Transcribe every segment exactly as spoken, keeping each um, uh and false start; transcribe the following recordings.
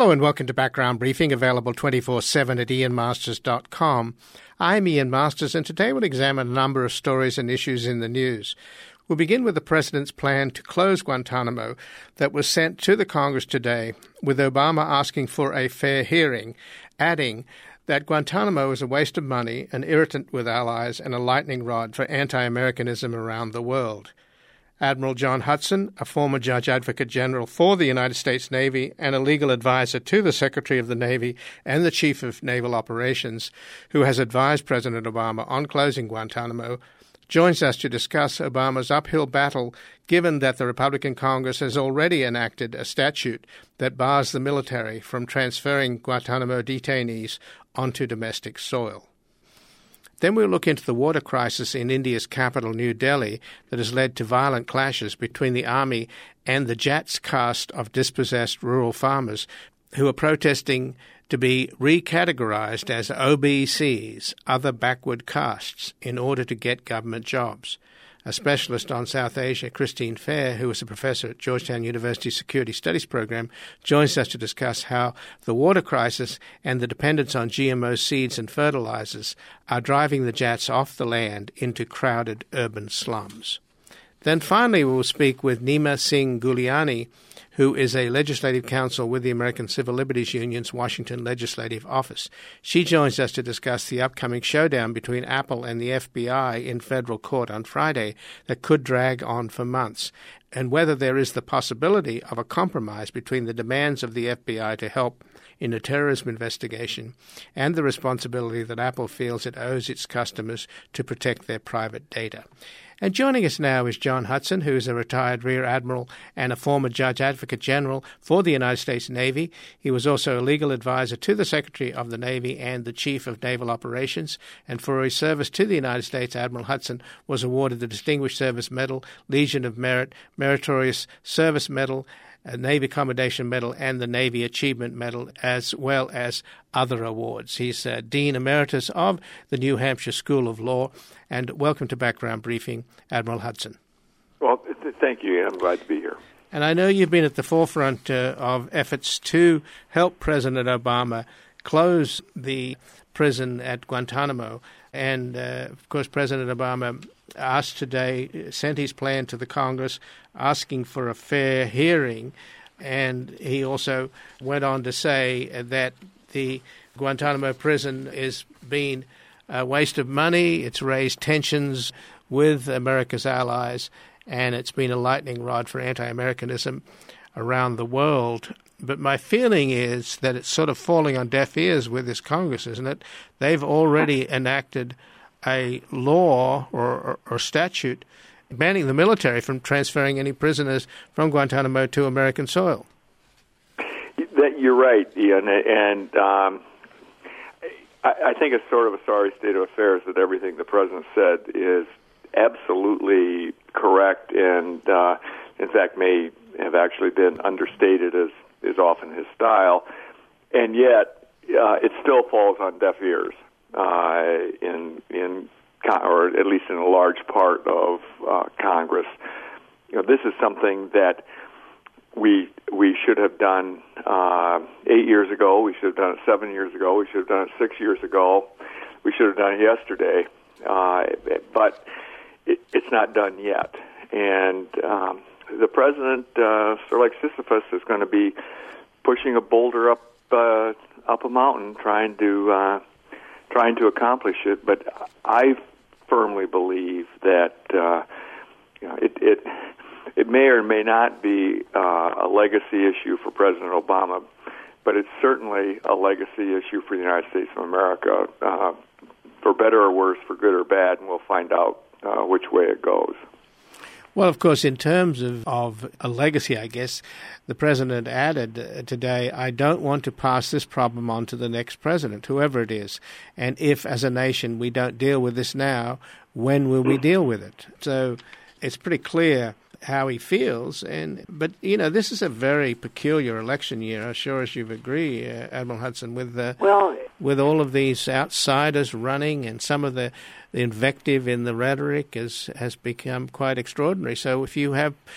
Hello and welcome to Background Briefing, available twenty-four seven at ian masters dot com. I'm Ian Masters, and today we'll examine a number of stories and issues in the news. We'll begin with the President's plan to close Guantanamo that was sent to the Congress today, with Obama asking for a fair hearing, adding that Guantanamo is a waste of money, an irritant with allies, and a lightning rod for anti-Americanism around the world. Admiral John Hudson, a former Judge Advocate General for the United States Navy and a legal advisor to the Secretary of the Navy and the Chief of Naval Operations, who has advised President Obama on closing Guantanamo, joins us to discuss Obama's uphill battle, given that the Republican Congress has already enacted a statute that bars the military from transferring Guantanamo detainees onto domestic soil. Then we'll look into the water crisis in India's capital, New Delhi, that has led to violent clashes between the army and the Jats caste of dispossessed rural farmers who are protesting to be recategorized as O B Cs, other backward castes, in order to get government jobs. A specialist on South Asia, Christine Fair, who is a professor at Georgetown University Security Studies Program, joins us to discuss how the water crisis and the dependence on G M O seeds and fertilizers are driving the Jats off the land into crowded urban slums. Then finally we will speak with Nima Singh Guliani, who is a legislative counsel with the American Civil Liberties Union's Washington Legislative Office. She joins us to discuss the upcoming showdown between Apple and the F B I in federal court on Friday that could drag on for months, and whether there is the possibility of a compromise between the demands of the F B I to help in a terrorism investigation and the responsibility that Apple feels it owes its customers to protect their private data. And joining us now is John Hudson, who is a retired Rear Admiral and a former Judge Advocate General for the United States Navy. He was also a legal advisor to the Secretary of the Navy and the Chief of Naval Operations. And for his service to the United States, Admiral Hudson was awarded the Distinguished Service Medal, Legion of Merit, Meritorious Service Medal, a Navy Commendation Medal, and the Navy Achievement Medal, as well as other awards. He's uh, Dean Emeritus of the New Hampshire School of Law. And welcome to Background Briefing, Admiral Hudson. Well, th- thank you. I'm glad to be here. And I know you've been at the forefront uh, of efforts to help President Obama close the prison at Guantanamo. And, uh, of course, President Obama asked today, sent his plan to the Congress, asking for a fair hearing. And he also went on to say that the Guantanamo prison is being a waste of money, it's raised tensions with America's allies, and it's been a lightning rod for anti-Americanism around the world. But my feeling is that it's sort of falling on deaf ears with this Congress, isn't it? They've already enacted a law or, or, or statute banning the military from transferring any prisoners from Guantanamo to American soil. That, you're right, Ian, and um, I, I think it's sort of a sorry state of affairs that everything the President said is absolutely correct and, uh, in fact, may have actually been understated as is often his style, and yet uh, it still falls on deaf ears uh, in in or at least in a large part of uh, Congress. You know, this is something that we we should have done uh, eight years ago. We should have done it seven years ago. We should have done it six years ago. We should have done it yesterday, uh, but it, it's not done yet, and um, the president, uh, sort of like Sisyphus, is going to be pushing a boulder up uh, up a mountain, trying to uh, trying to accomplish it. But I firmly believe that uh, you know, it, it it may or may not be uh, a legacy issue for President Obama, but it's certainly a legacy issue for the United States of America, uh, for better or worse, for good or bad, and we'll find out uh, which way it goes. Well, of course, in terms of, of a legacy, I guess, the president added uh, today, I don't want to pass this problem on to the next president, whoever it is. And if, as a nation, we don't deal with this now, when will we deal with it? So it's pretty clear how he feels. And but, you know, this is a very peculiar election year, I'm sure as you agree, uh, Admiral Hudson, with the, well, with all of these outsiders running and some of the, the invective in the rhetoric is, has become quite extraordinary. So if you have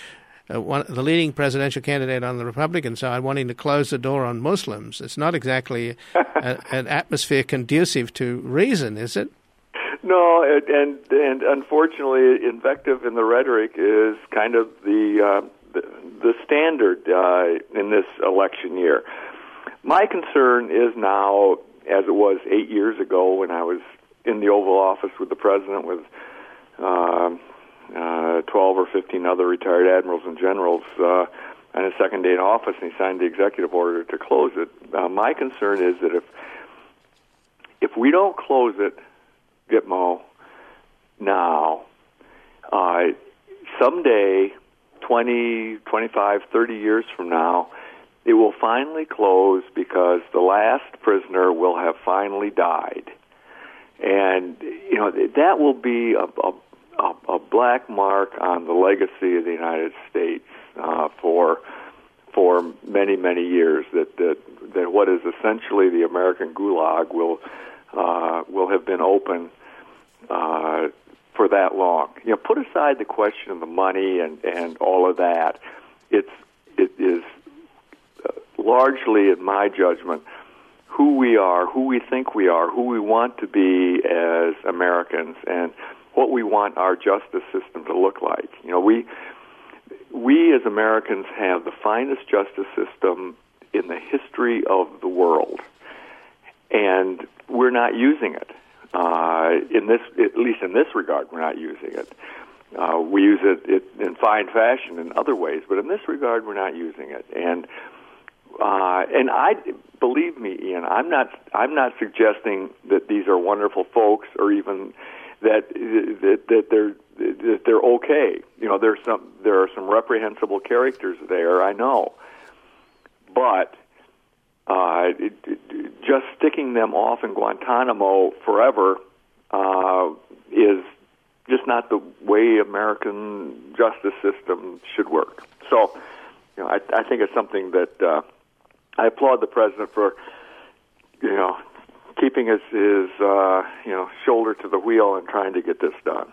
uh, one, the leading presidential candidate on the Republican side wanting to close the door on Muslims. It's not exactly a, an atmosphere conducive to reason, is it? No, and, and and unfortunately, invective in the rhetoric is kind of the uh, the, the standard uh, in this election year. My concern is now, as it was eight years ago when I was in the Oval Office with the president with uh, uh, twelve or fifteen other retired admirals and generals uh, on his second day in office, and he signed the executive order to close it. Uh, my concern is that if if we don't close it, Gitmo, now, uh, someday, twenty, twenty-five, thirty years from now, it will finally close because the last prisoner will have finally died. And, you know, that will be a, a, a black mark on the legacy of the United States uh, for for many, many years, that, that, that what is essentially the American Gulag will uh, will have been open uh, for that long. You know, put aside the question of the money and, and all of that. It's it is largely, in my judgment, who we are, who we think we are, who we want to be as Americans, and what we want our justice system to look like. You know, we we as Americans have the finest justice system in the history of the world, and we're not using it. Uh, in this, at least in this regard, we're not using it. Uh, we use it, it in fine fashion in other ways, but in this regard, we're not using it. And uh, and I believe me, Ian, I'm not I'm not suggesting that these are wonderful folks, or even that that, that they're that they're okay. You know, there's some there are some reprehensible characters there, I know, but uh, it, it, just sticking them off in Guantanamo forever uh, is just not the way American justice system should work. So, you know, I, I think it's something that uh, I applaud the president for, you know, keeping his, his uh, you know, shoulder to the wheel and trying to get this done.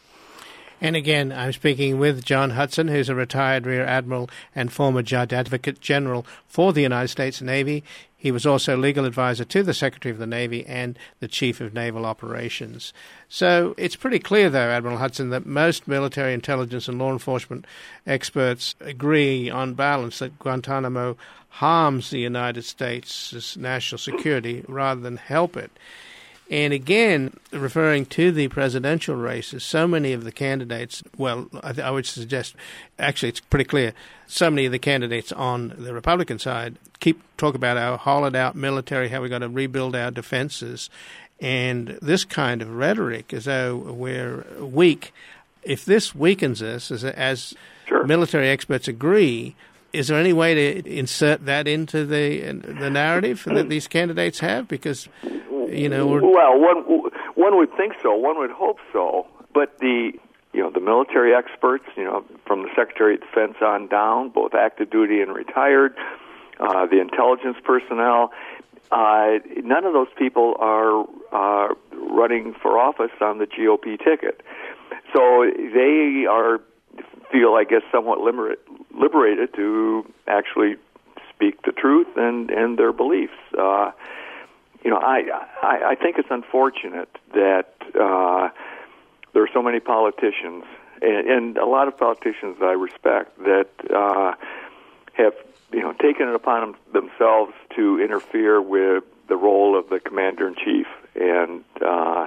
And again, I'm speaking with John Hudson, who's a retired Rear Admiral and former Judge Advocate General for the United States Navy. He was also legal advisor to the Secretary of the Navy and the Chief of Naval Operations. So it's pretty clear, though, Admiral Hudson, that most military intelligence and law enforcement experts agree on balance that Guantanamo harms the United States' national security rather than help it. And again, referring to the presidential races, so many of the candidates, well, I, th- I would suggest, actually it's pretty clear, so many of the candidates on the Republican side keep talk about our hollowed-out military, how we've got to rebuild our defenses, and this kind of rhetoric as though we're weak. If this weakens us, as, as sure. military experts agree, is there any way to insert that into the the narrative that these candidates have? Because You know, we're... well, one one would think so. One would hope so. But the you know the military experts, you know, from the Secretary of Defense on down, both active duty and retired, uh, the intelligence personnel, uh, none of those people are uh, running for office on the G O P ticket. So they are feel, I guess, somewhat liberate, liberated to actually speak the truth and and their beliefs. Uh, You know, I, I I think it's unfortunate that uh, there are so many politicians, and, and a lot of politicians that I respect, that uh, have, you know, taken it upon them, themselves to interfere with the role of the commander-in-chief. And uh,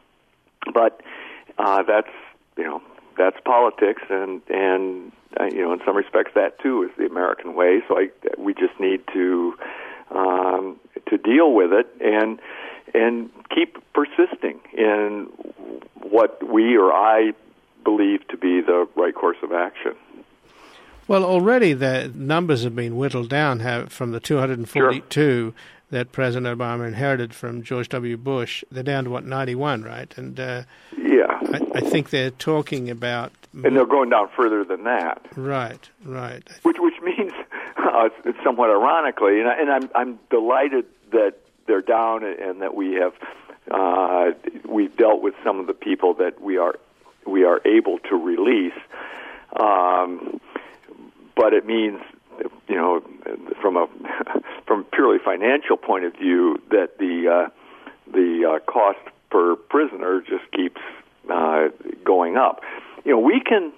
but uh, that's, you know, that's politics, and, and uh, you know, in some respects that, too, is the American way. So I, we just need to... Um, to deal with it and and keep persisting in what we or I believe to be the right course of action. Well, already the numbers have been whittled down have, from the two hundred forty-two sure. that President Obama inherited from George W. Bush. They're down to, what, ninety-one, right? And uh, yeah, I, I think they're talking about... And they're going down further than that. Right, right. Which which means, uh, somewhat ironically, and, I, and I'm I'm delighted that they're down and that we have uh, we've dealt with some of the people that we are we are able to release. Um, but it means, you know, from a from a purely financial point of view, that the uh, the uh, cost per prisoner just keeps uh, going up. You know, we can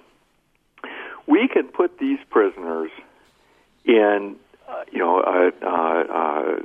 we can put these prisoners in, uh, you know, uh, uh, uh,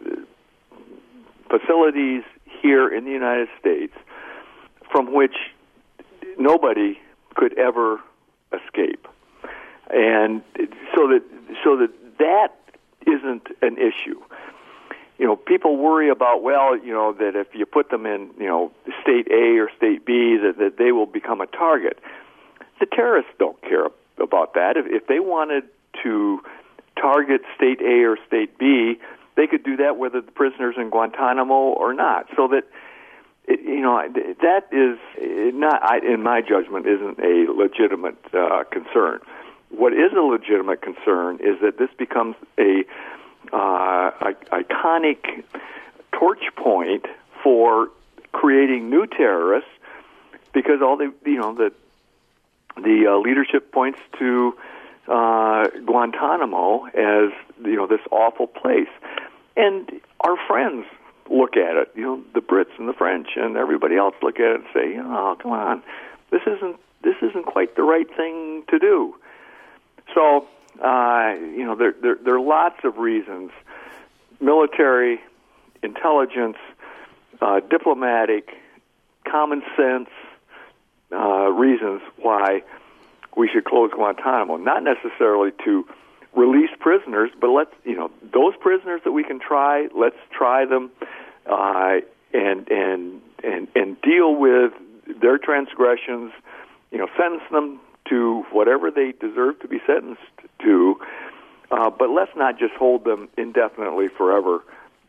facilities here in the United States from which nobody could ever escape, and so that so that that isn't an issue. You know, people worry about, well, you know, that if you put them in, you know, state A or state B, that, that they will become a target. The terrorists don't care about that. If, if they wanted to target state A or state B, they could do that whether the prisoner's in Guantanamo or not. So that, it, you know, that is not, I, in my judgment, isn't a legitimate uh, concern. What is a legitimate concern is that this becomes a Uh, iconic torch point for creating new terrorists, because all the you know the the uh, leadership points to uh, Guantanamo as you know this awful place, and our friends look at it. You know, the Brits and the French and everybody else look at it and say, "Oh, come on, this isn't this isn't quite the right thing to do." So. Uh, you know, there, there there are lots of reasons, military, intelligence, uh, diplomatic, common sense uh, reasons why we should close Guantanamo. Not necessarily to release prisoners, but let's, you know, those prisoners that we can try, let's try them uh, and and and and deal with their transgressions. You know, sentence them to whatever they deserve to be sentenced to, uh, but let's not just hold them indefinitely forever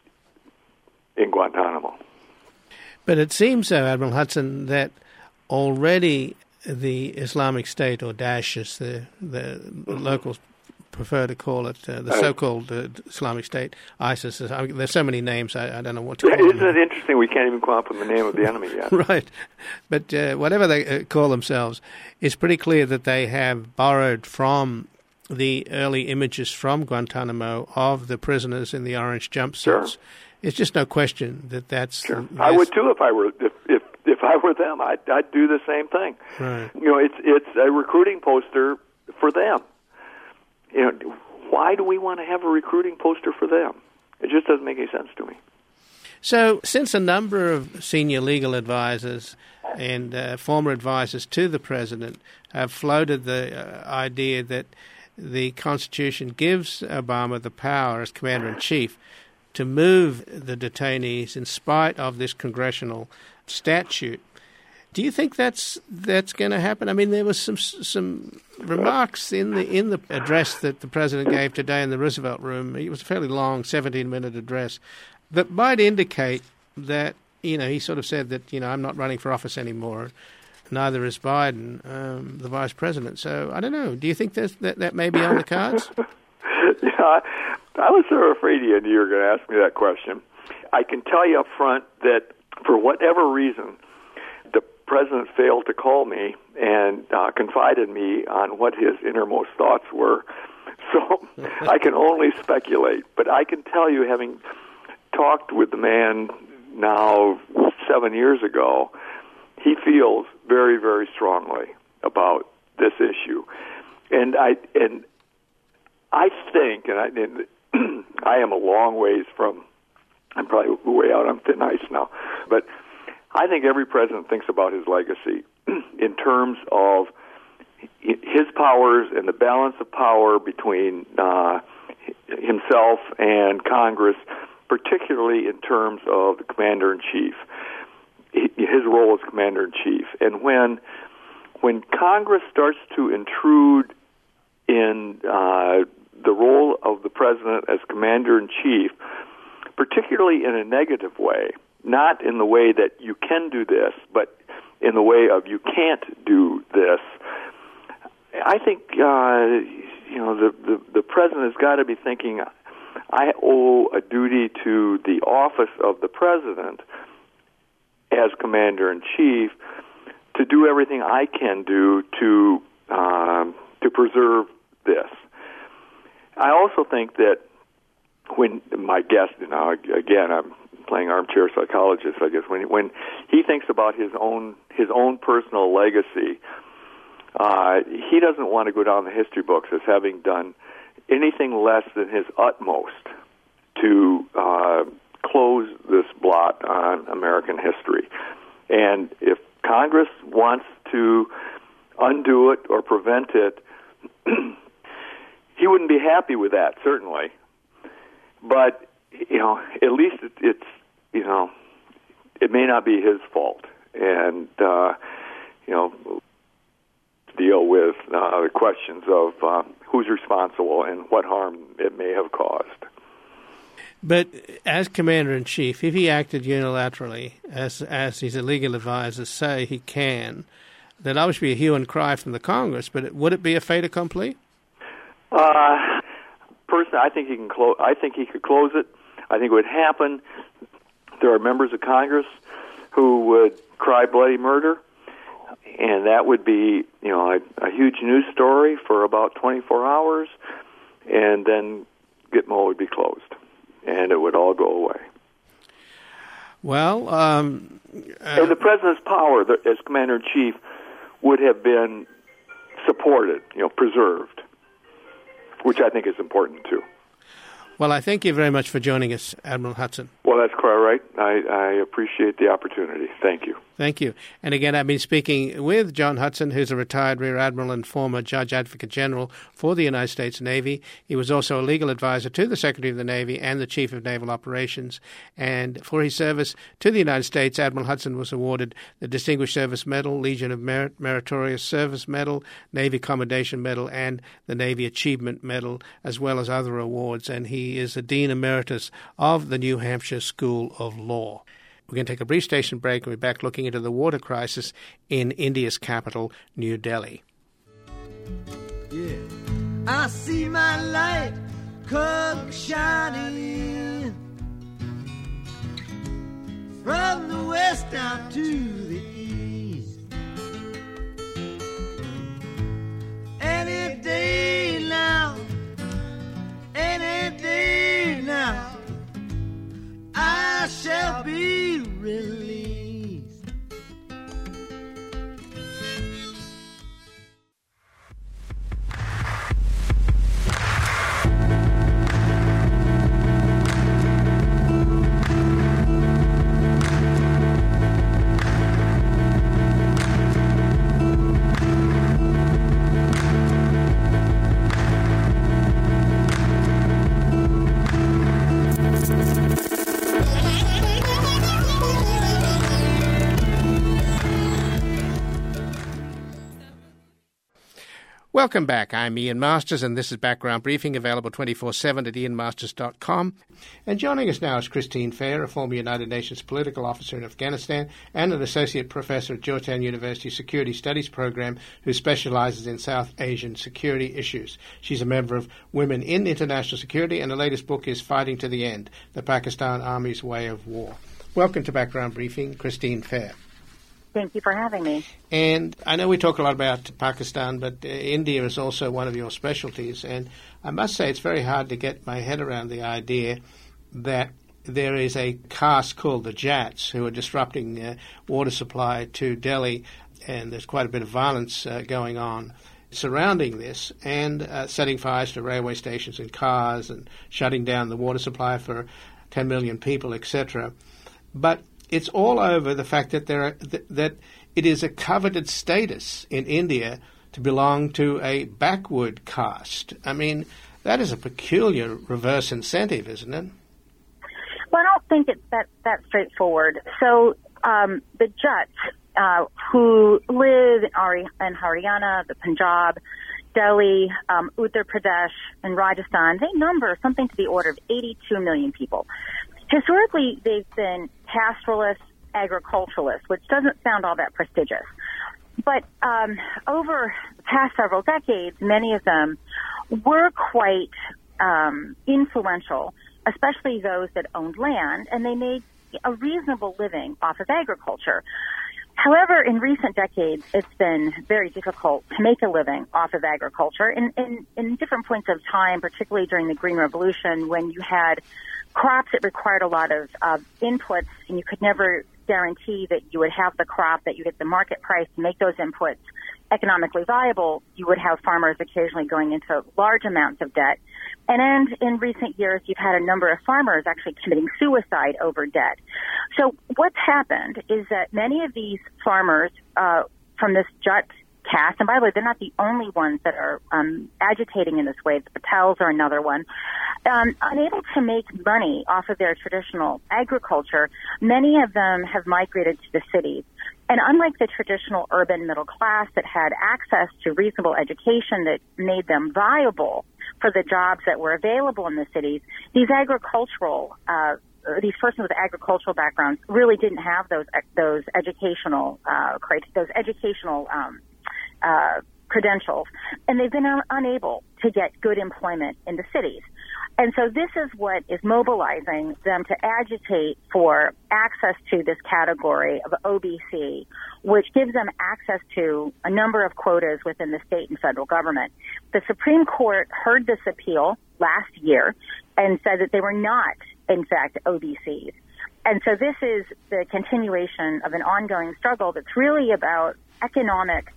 in Guantanamo. But it seems, though, Admiral Hudson, that already the Islamic State, or Daesh as the, the locals prefer to call it, uh, the so-called uh, Islamic State, ISIS, I mean, there's so many names, I, I don't know what to call Isn't them. Isn't it interesting we can't even come up with the name of the enemy yet? Right. But uh, whatever they uh, call themselves, it's pretty clear that they have borrowed from the early images from Guantanamo of the prisoners in the orange jumpsuits. Sure. It's just no question that that's... Sure. The, I would too if I were if if, if I were them. I'd, I'd do the same thing. Right. You know, it's it's a recruiting poster for them. You know, why do we want to have a recruiting poster for them? It just doesn't make any sense to me. So, since a number of senior legal advisors and uh, former advisors to the president have floated the uh, idea that the Constitution gives Obama the power as commander-in-chief to move the detainees in spite of this congressional statute, do you think that's that's going to happen? I mean, there was some some remarks in the in the address that the president gave today in the Roosevelt Room. It was a fairly long, seventeen-minute address that might indicate that, you know, he sort of said that, you know, I'm not running for office anymore. Neither is Biden, um, the vice president. So I don't know. Do you think that that may be on the cards? Yeah, I, I was sort of afraid you were going to ask me that question. I can tell you up front that for whatever reason, the president failed to call me and uh, confide in me on what his innermost thoughts were. So I can only speculate. But I can tell you, having talked with the man now seven years ago, he feels very, very strongly about this issue. And I and I think, and I, and I am a long ways from, I'm probably way out on thin ice now, but I think every president thinks about his legacy in terms of his powers and the balance of power between uh, himself and Congress, particularly in terms of the commander-in-chief, his role as commander-in-chief. And when when Congress starts to intrude in uh, the role of the president as commander-in-chief, particularly in a negative way, not in the way that you can do this, but in the way of you can't do this, I think uh, you know the, the the president has got to be thinking, I owe a duty to the office of the president as commander-in-chief to do everything I can do to um, to preserve this. I also think that when my guest, you know, again, I'm playing armchair psychologist, I guess, when when he thinks about his own his own personal legacy, uh, he doesn't want to go down the history books as having done anything less than his utmost to uh, close this blot on American history. And if Congress wants to undo it or prevent it, he wouldn't be happy with that, certainly. But, you know, at least it, it's, you know, it may not be his fault. And, uh, you know, deal with uh, the questions of uh, who's responsible and what harm it may have caused. But as Commander-in-Chief, if he acted unilaterally, as as his legal advisors say he can, there'd obviously be a hue and cry from the Congress, but it, would it be a fait accompli? Uh, personally, I think he can close. I think he could close it. I think it would happen. There are members of Congress who would cry bloody murder, and that would be, you know, a, a huge news story for about twenty-four hours, and then Gitmo would be closed, and it would all go away. Well, um, uh, and the president's power as commander-in-chief would have been supported, you know, preserved, which I think is important too. Well, I thank you very much for joining us, Admiral Hudson. Well, that's quite right. I, I appreciate the opportunity. Thank you. Thank you. And again, I've been speaking with John Hudson, who's a retired Rear Admiral and former Judge Advocate General for the United States Navy. He was also a legal advisor to the Secretary of the Navy and the Chief of Naval Operations. And for his service to the United States, Admiral Hudson was awarded the Distinguished Service Medal, Legion of Merit, Meritorious Service Medal, Navy Commendation Medal, and the Navy Achievement Medal, as well as other awards. And he is the Dean Emeritus of the New Hampshire School of Law. We're going to take a brief station break and we'll be back looking into the water crisis in India's capital, New Delhi. Yeah, I see my light come shining from the west down to the east. Any day now, any day now, I shall be released. Welcome back. I'm Ian Masters, and this is Background Briefing, available twenty-four seven at ian masters dot com. And joining us now is Christine Fair, a former United Nations political officer in Afghanistan and an associate professor at Georgetown University Security Studies Program who specializes in South Asian security issues. She's a member of Women in International Security, and her latest book is Fighting to the End, The Pakistan Army's Way of War. Welcome to Background Briefing, Christine Fair. Thank you for having me. And I know we talk a lot about Pakistan, but uh, India is also one of your specialties. And I must say it's very hard to get my head around the idea that there is a caste called the Jats who are disrupting uh, water supply to Delhi, and there's quite a bit of violence uh, going on surrounding this, and uh, setting fires to railway stations and cars and shutting down the water supply for ten million people, et cetera. But it's all over the fact that there are, th- that it is a coveted status in India to belong to a backward caste. I mean, that is a peculiar reverse incentive, isn't it? Well, I don't think it's that, that straightforward. So um, the Jats, uh, who live in, Ari- in Haryana, the Punjab, Delhi, um, Uttar Pradesh, and Rajasthan, they number something to the order of eighty-two million people. Historically, they've been pastoralists, agriculturalists, which doesn't sound all that prestigious. But um, over the past several decades, many of them were quite um, influential, especially those that owned land, and they made a reasonable living off of agriculture. However, in recent decades, it's been very difficult to make a living off of agriculture. In, in, in different points of time, particularly during the Green Revolution, when you had crops that required a lot of uh, inputs, and you could never guarantee that you would have the crop, that you get the market price to make those inputs economically viable, you would have farmers occasionally going into large amounts of debt. And in recent years, you've had a number of farmers actually committing suicide over debt. So what's happened is that many of these farmers uh, from this Jut caste, and by the way, they're not the only ones that are um, agitating in this way. The Patels are another one. Um, unable to make money off of their traditional agriculture, many of them have migrated to the cities. And unlike the traditional urban middle class that had access to reasonable education that made them viable for the jobs that were available in the cities, these agricultural, uh, these persons with agricultural backgrounds really didn't have those those educational uh, those educational um, uh, credentials, and they've been un- unable to get good employment in the cities. And so this is what is mobilizing them to agitate for access to this category of O B C, which gives them access to a number of quotas within the state and federal government. The Supreme Court heard this appeal last year and said that they were not, in fact, O B Cs. And so this is the continuation of an ongoing struggle that's really about economic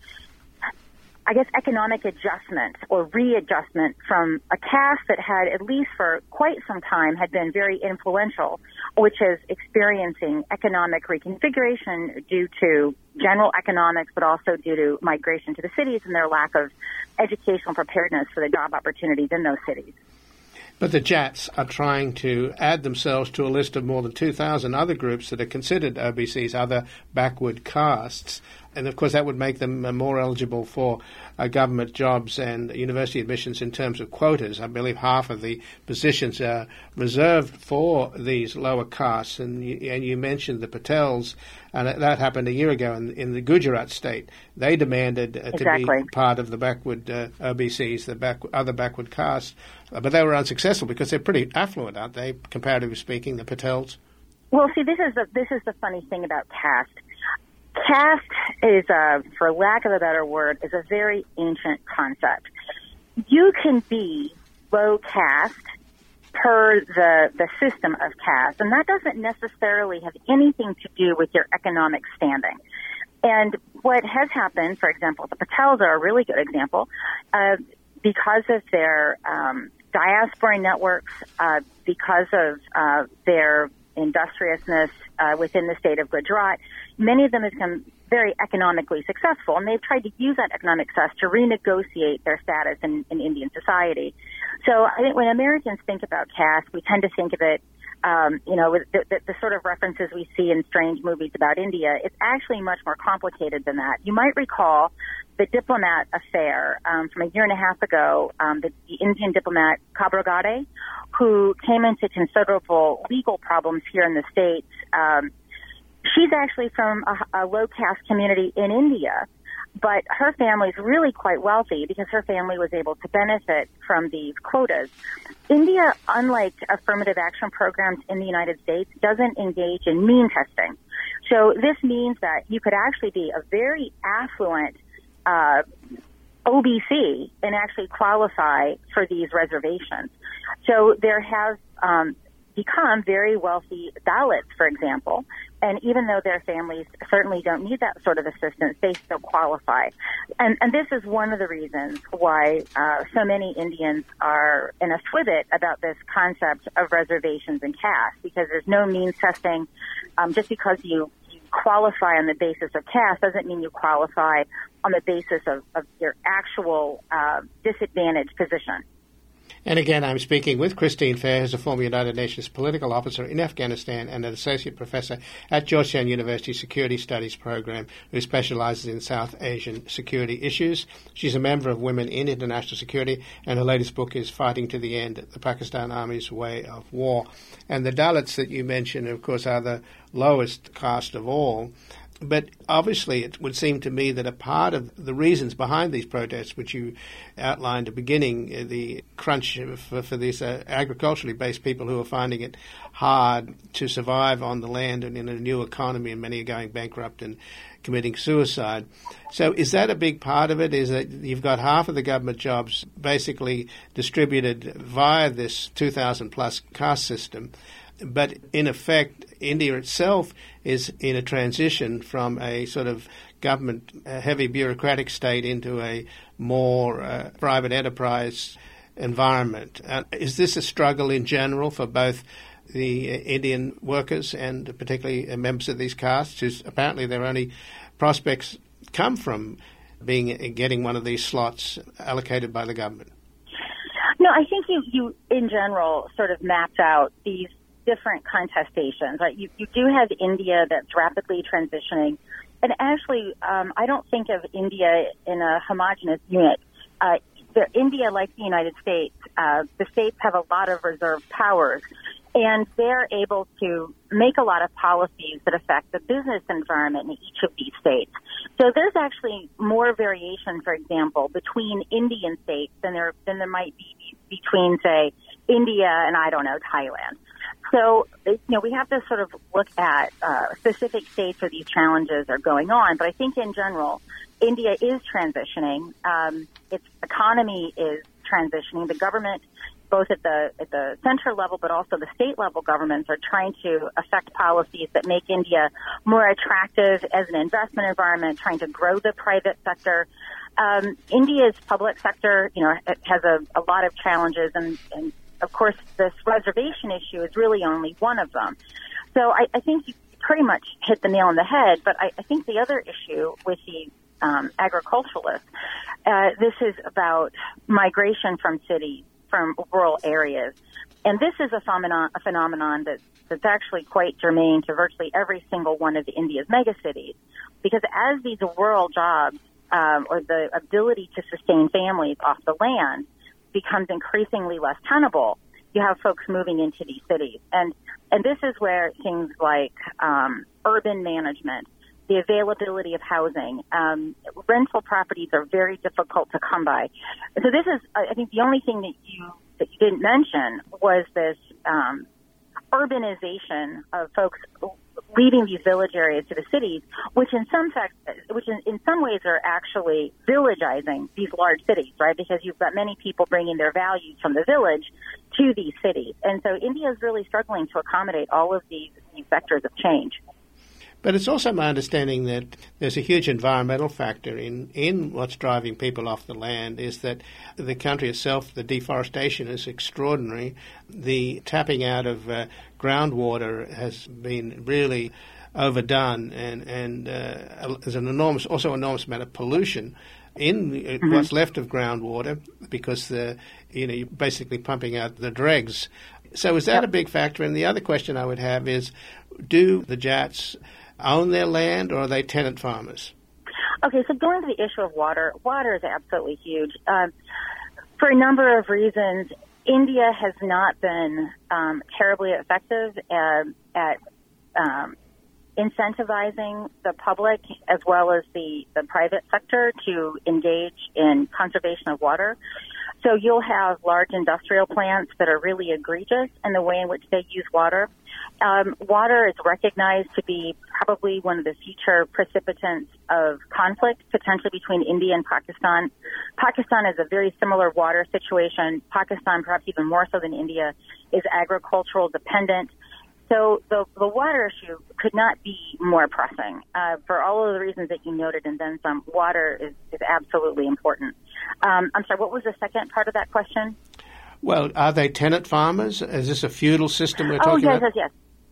I guess, economic adjustment or readjustment from a caste that had, at least for quite some time, had been very influential, which is experiencing economic reconfiguration due to general economics, but also due to migration to the cities and their lack of educational preparedness for the job opportunities in those cities. But the Jats are trying to add themselves to a list of more than two thousand other groups that are considered O B Cs, other backward castes. And, of course, that would make them more eligible for uh, government jobs and university admissions in terms of quotas. I believe half of the positions are reserved for these lower castes. And you, and you mentioned the Patels, and that happened a year ago in, in the Gujarat state. They demanded uh, exactly. to be part of the backward uh, O B Cs, the back, other backward castes. Uh, but they were unsuccessful because they're pretty affluent, aren't they, comparatively speaking, the Patels? Well, see, this is the, this is the funny thing about caste. Caste is, a, for lack of a better word, is a very ancient concept. You can be low caste per the, the system of caste, and that doesn't necessarily have anything to do with your economic standing. And what has happened, for example, the Patels are a really good example, uh, because of their um, diaspora networks, uh, because of uh, their industriousness uh, within the state of Gujarat, many of them have become very economically successful, and they've tried to use that economic success to renegotiate their status in, in Indian society. So I think when Americans think about caste, we tend to think of it, um, you know, with the, the, the sort of references we see in strange movies about India. It's actually much more complicated than that. You might recall the diplomat affair um, from a year and a half ago, um, the, the Indian diplomat Khabragade, who came into considerable legal problems here in the States. Um, she's actually from a, a low-caste community in India, but her family's really quite wealthy because her family was able to benefit from these quotas. India, unlike affirmative action programs in the United States, doesn't engage in mean testing. So this means that you could actually be a very affluent uh, O B C and actually qualify for these reservations. So there have um, become very wealthy Dalits, for example, and even though their families certainly don't need that sort of assistance, they still qualify. And, and this is one of the reasons why uh, so many Indians are in a twitbit about this concept of reservations and caste, because there's no means testing. Um, just because you, you qualify on the basis of caste doesn't mean you qualify on the basis of, of your actual uh, disadvantaged position. And again, I'm speaking with Christine Fair, who's a former United Nations political officer in Afghanistan and an associate professor at Georgetown University Security Studies Program, who specializes in South Asian security issues. She's a member of Women in International Security, and her latest book is Fighting to the End, the Pakistan Army's Way of War. And the Dalits that you mentioned, of course, are the lowest caste of all. But obviously it would seem to me that a part of the reasons behind these protests, which you outlined at the beginning, uh, the crunch for, for these uh, agriculturally based people who are finding it hard to survive on the land and in a new economy, and many are going bankrupt and committing suicide. So is that a big part of it, is that you've got half of the government jobs basically distributed via this two thousand plus caste system, but in effect India itself is in a transition from a sort of government uh, heavy bureaucratic state into a more uh, private enterprise environment. Uh, is this a struggle in general for both the uh, Indian workers and particularly uh, members of these castes, whose apparently their only prospects come from being uh, getting one of these slots allocated by the government? No, I think you, you in general sort of mapped out these different contestations. Right? You, you do have India that's rapidly transitioning. And actually, um, I don't think of India in a homogenous unit. Uh, the, India, like the United States, uh, the states have a lot of reserve powers, and they're able to make a lot of policies that affect the business environment in each of these states. So there's actually more variation, for example, between Indian states than there than there might be between, say, India and, I don't know, Thailand. So, you know, we have to sort of look at uh, specific states where these challenges are going on. But I think in general, India is transitioning. Um, its economy is transitioning. The government, both at the at the center level but also the state level governments, are trying to affect policies that make India more attractive as an investment environment, trying to grow the private sector. Um, India's public sector, you know, has a, a lot of challenges, and, and of course, this reservation issue is really only one of them. So I, I think you pretty much hit the nail on the head. But I, I think the other issue with the um, agriculturalists, uh, this is about migration from cities, from rural areas. And this is a phenomenon, a phenomenon that, that's actually quite germane to virtually every single one of India's megacities. Because as these rural jobs, um, or the ability to sustain families off the land, becomes increasingly less tenable, you have folks moving into these cities. And and this is where things like um, urban management, the availability of housing, um, rental properties are very difficult to come by. So this is, I think, the only thing that you that you didn't mention was this um, urbanization of folks leaving these village areas to the cities, which in some fact, which in, in some ways are actually villagizing these large cities, right? Because you've got many people bringing their values from the village to these cities. And so India is really struggling to accommodate all of these, these vectors of change. But it's also my understanding that there's a huge environmental factor in, in what's driving people off the land, is that the country itself, the deforestation is extraordinary. The tapping out of uh, groundwater has been really overdone, and, and uh, there's an enormous, also an enormous amount of pollution in mm-hmm. what's left of groundwater, because the, you know, you're basically pumping out the dregs. So is that yep. a big factor? And the other question I would have is, do the Jats own their land, or are they tenant farmers? Okay, so going to the issue of water, water is absolutely huge. Um, for a number of reasons, India has not been um, terribly effective at, at um, incentivizing the public as well as the, the private sector to engage in conservation of water. So you'll have large industrial plants that are really egregious in the way in which they use water. Um, water is recognized to be probably one of the future precipitants of conflict, potentially between India and Pakistan. Pakistan is a very similar water situation. Pakistan, perhaps even more so than India, is agricultural dependent. So the, the water issue could not be more pressing. Uh, for all of the reasons that you noted, and then some, water is, is absolutely important. Um, I'm sorry, what was the second part of that question? Well, are they tenant farmers? Is this a feudal system we're talking oh, yes, about? yes, yes.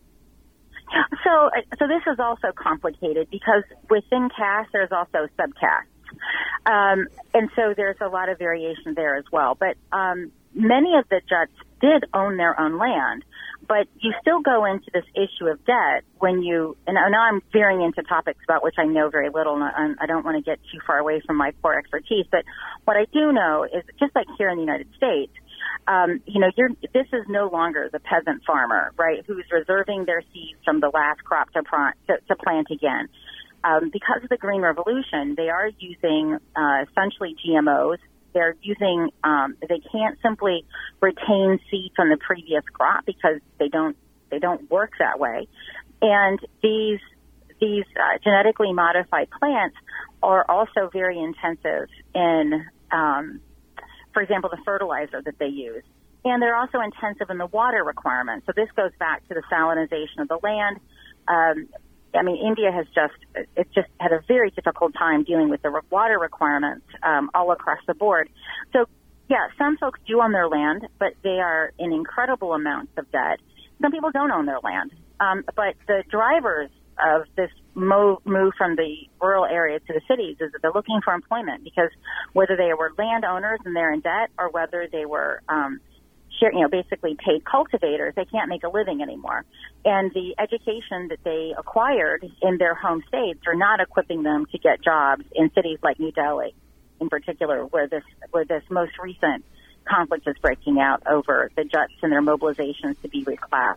So, so this is also complicated because within caste there's also subcastes, um, and so there's a lot of variation there as well. But um, many of the Jats did own their own land, but you still go into this issue of debt when you. And now I'm veering into topics about which I know very little, and I don't want to get too far away from my core expertise. But what I do know is, just like here in the United States, Um, you know, you're, this is no longer the peasant farmer, right, who's reserving their seeds from the last crop to, to, to plant again. um, because of the Green Revolution, they are using uh, essentially G M Os. They're using, um, they can't simply retain seed from the previous crop because they don't, they don't work that way. And these, these uh, genetically modified plants are also very intensive in, um, for example, the fertilizer that they use. And they're also intensive in the water requirements. So this goes back to the salinization of the land. Um, I mean, India has just, it's just had a very difficult time dealing with the water requirements um, all across the board. So, yeah, some folks do own their land, but they are in incredible amounts of debt. Some people don't own their land. Um, but the drivers of this move, move from the rural areas to the cities is that they're looking for employment, because whether they were landowners and they're in debt, or whether they were um, you know, basically paid cultivators, they can't make a living anymore. And the education that they acquired in their home states are not equipping them to get jobs in cities like New Delhi, in particular, where this where this most recent conflict is breaking out over the Jats and their mobilizations to be reclassed.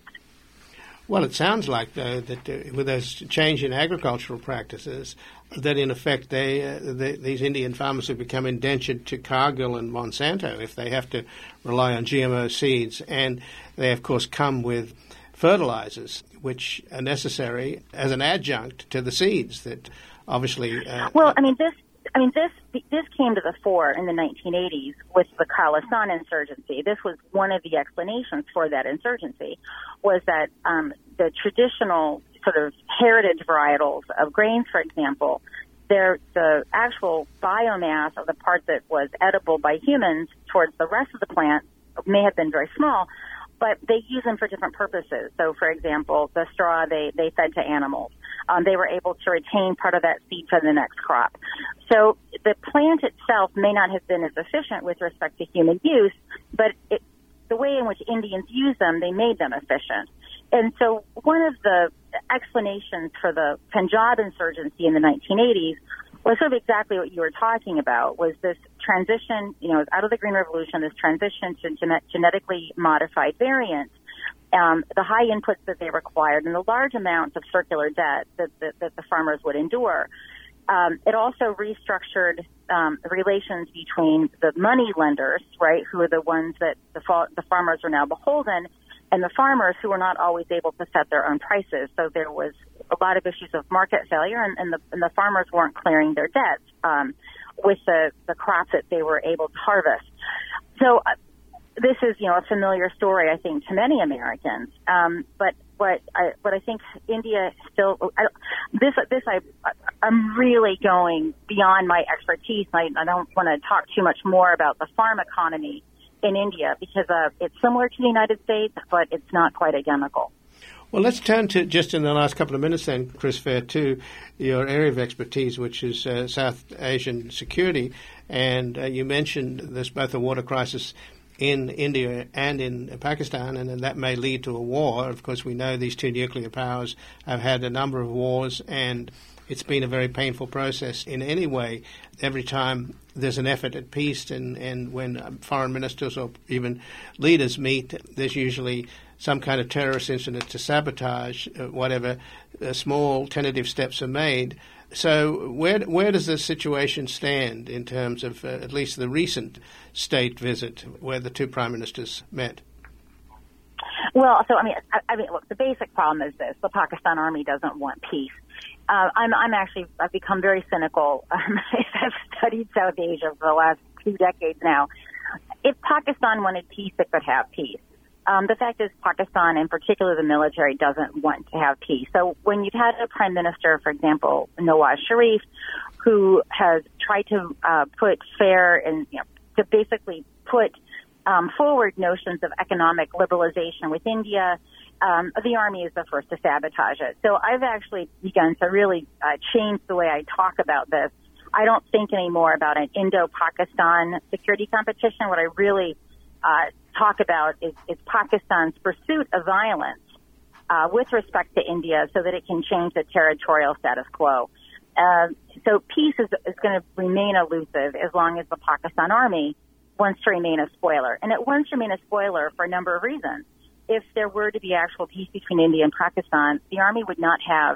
Well, it sounds like, though, that uh, with those change in agricultural practices, that in effect they, uh, they, these Indian farmers have become indentured to Cargill and Monsanto if they have to rely on G M O seeds. And they, of course, come with fertilizers, which are necessary as an adjunct to the seeds that obviously... Uh, well, I mean, this I mean, this this came to the fore in the nineteen eighties with the Khalistan insurgency. This was one of the explanations for that insurgency, was that um, the traditional sort of heritage varietals of grains, for example, they're, the actual biomass of the part that was edible by humans towards the rest of the plant may have been very small, but they use them for different purposes. So, for example, the straw they, they fed to animals. Um, they were able to retain part of that seed for the next crop. So the plant itself may not have been as efficient with respect to human use, but it, the way in which Indians use them, they made them efficient. And so one of the explanations for the Punjab insurgency in the nineteen eighties was sort of exactly what you were talking about, was this transition, you know, out of the Green Revolution, this transition to gene- genetically modified variants. Um, the high inputs that they required and the large amounts of circular debt that, that, that the farmers would endure. Um, it also restructured um, relations between the money lenders, right, who are the ones that the, fa- the farmers are now beholden, and the farmers who were not always able to set their own prices. So there was a lot of issues of market failure, and, and, the, and the farmers weren't clearing their debts um, with the, the crops that they were able to harvest. So uh, this is, you know, a familiar story, I think, to many Americans. Um, but what I, what I think India still, I, this, this, I, I'm really going beyond my expertise. I, I don't want to talk too much more about the farm economy in India because uh, it's similar to the United States, but it's not quite identical. Well, let's turn to, just in the last couple of minutes then, Chris Fair, to your area of expertise, which is uh, South Asian security. And uh, you mentioned there's both a water crisis in India and in Pakistan, and that may lead to a war. Of course, we know these two nuclear powers have had a number of wars, and it's been a very painful process in any way. Every time there's an effort at peace, and, and when foreign ministers or even leaders meet, there's usually some kind of terrorist incident to sabotage uh, whatever uh, small tentative steps are made. So where where does the situation stand in terms of uh, at least the recent state visit where the two prime ministers met? Well, so I mean, I, I mean, look, the basic problem is this: the Pakistan army doesn't want peace. Uh, I'm, I'm actually, I've become very cynical. Um, I've studied South Asia for the last two decades now. If Pakistan wanted peace, it could have peace. Um, the fact is, Pakistan, in particular the military, doesn't want to have peace. So when you've had a prime minister, for example, Nawaz Sharif, who has tried to uh, put fair and, you know, to basically put um, forward notions of economic liberalization with India, um, the army is the first to sabotage it. So I've actually begun to really uh, change the way I talk about this. I don't think anymore about an Indo-Pakistan security competition. What I really uh, talk about is, is Pakistan's pursuit of violence uh, with respect to India so that it can change the territorial status quo. Uh, so peace is, is going to remain elusive as long as the Pakistan army wants to remain a spoiler. And it wants to remain a spoiler for a number of reasons. If there were to be actual peace between India and Pakistan, the army would not have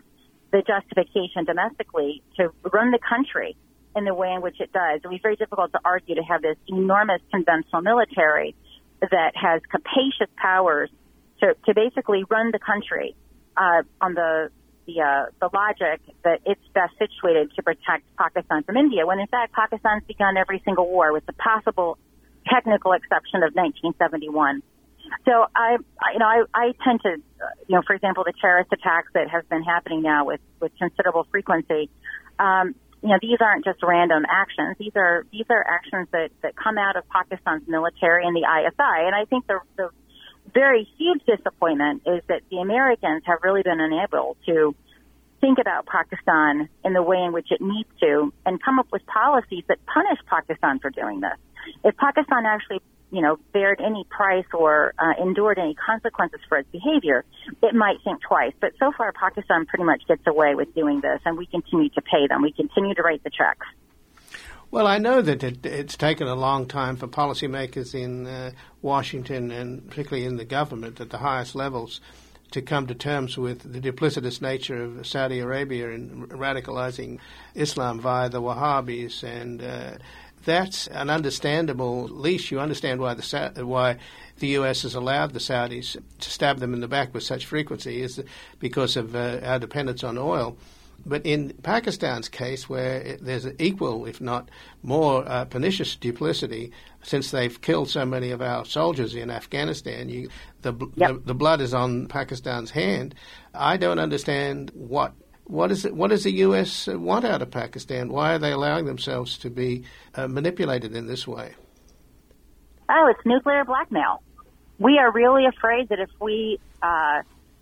the justification domestically to run the country in the way in which it does. It would be very difficult to argue to have this enormous conventional military that has capacious powers to, to basically run the country uh, on the the, uh, the logic that it's best situated to protect Pakistan from India, when in fact Pakistan's begun every single war with the possible technical exception of nineteen seventy-one. So I, I you know, I, I tend to, you know, for example, the terrorist attacks that have been happening now with, with considerable frequency, um, you know, these aren't just random actions. These are these are actions that, that come out of Pakistan's military and the I S I. And I think the, the very huge disappointment is that the Americans have really been unable to think about Pakistan in the way in which it needs to and come up with policies that punish Pakistan for doing this. If Pakistan actually, you know, bared any price or uh, endured any consequences for its behavior, it might think twice. But so far, Pakistan pretty much gets away with doing this, and we continue to pay them. We continue to write the checks. Well, I know that it, it's taken a long time for policymakers in uh, Washington and particularly in the government at the highest levels to come to terms with the duplicitous nature of Saudi Arabia in radicalizing Islam via the Wahhabis, and uh, that's an understandable leash. You understand why the why the U S has allowed the Saudis to stab them in the back with such frequency is because of uh, our dependence on oil. But in Pakistan's case, where there's an equal, if not more, uh, pernicious duplicity, since they've killed so many of our soldiers in Afghanistan, you, the, yep. the the blood is on Pakistan's hand. I don't understand what what is it, what does the U S want out of Pakistan? Why are they allowing themselves to be uh, manipulated in this way? Oh, it's nuclear blackmail. We are really afraid that if we uh,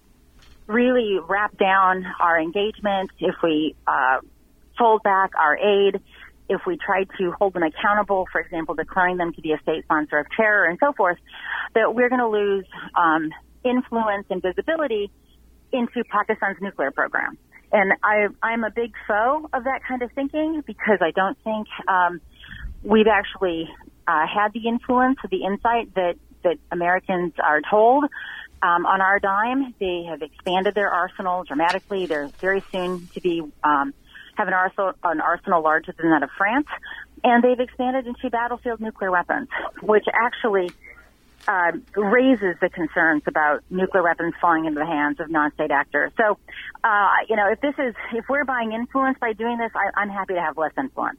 really wrap down our engagement, if we uh, fold back our aid, if we try to hold them accountable, for example, declaring them to be a state sponsor of terror and so forth, that we're going to lose um, influence and visibility into Pakistan's nuclear program. And I, I'm a big foe of that kind of thinking because I don't think um, we've actually uh, had the influence, the insight that, that Americans are told. Um, on our dime, they have expanded their arsenal dramatically. They're very soon to be um, have an arsenal, an arsenal larger than that of France, and they've expanded into battlefield nuclear weapons, which actually uh, raises the concerns about nuclear weapons falling into the hands of non-state actors. So, uh, you know, if this is if we're buying influence by doing this, I, I'm happy to have less influence.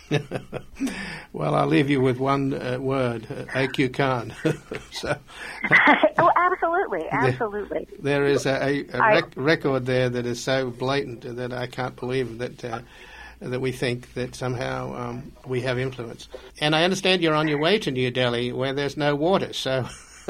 Well, I'll leave you with one uh, word, uh, A Q Khan. so, oh, absolutely, absolutely. There, there is a, a rec- record there that is so blatant that I can't believe that uh, that we think that somehow um, we have influence. And I understand you're on your way to New Delhi where there's no water, so